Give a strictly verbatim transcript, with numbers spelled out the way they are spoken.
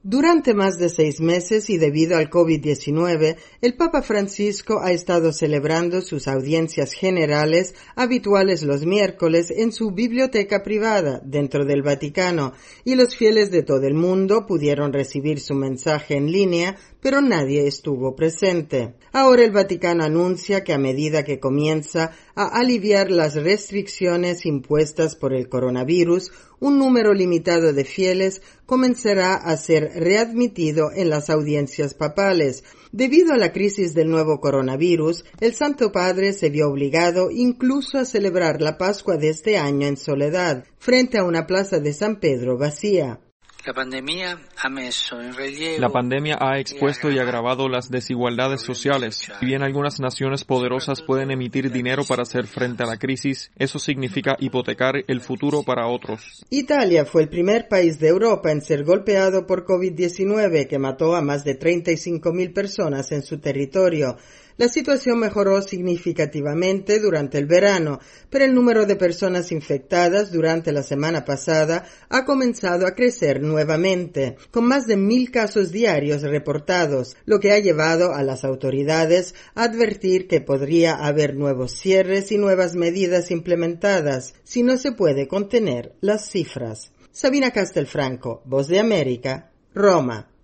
Durante más de seis meses y debido al COVID diecinueve, el Papa Francisco ha estado celebrando sus audiencias generales habituales los miércoles en su biblioteca privada dentro del Vaticano y los fieles de todo el mundo pudieron recibir su mensaje en línea, pero nadie estuvo presente. Ahora el Vaticano anuncia que a medida que comienza a aliviar las restricciones impuestas por el coronavirus, un número limitado de fieles comenzará a ser readmitido en las audiencias papales. Debido a la crisis del nuevo coronavirus, el Santo Padre se vio obligado incluso a celebrar la Pascua de este año en soledad, frente a una plaza de San Pedro vacía. La pandemia ha messo en relieve. La pandemia ha expuesto y agravado las desigualdades sociales. Si bien algunas naciones poderosas pueden emitir dinero para hacer frente a la crisis, eso significa hipotecar el futuro para otros. Italia fue el primer país de Europa en ser golpeado por COVID diecinueve, que mató a más de treinta y cinco mil personas en su territorio. La situación mejoró significativamente durante el verano, pero el número de personas infectadas durante la semana pasada ha comenzado a crecer nuevamente, con más de mil casos diarios reportados, lo que ha llevado a las autoridades a advertir que podría haber nuevos cierres y nuevas medidas implementadas si no se puede contener las cifras. Sabina Castelfranco, Voz de América, Roma.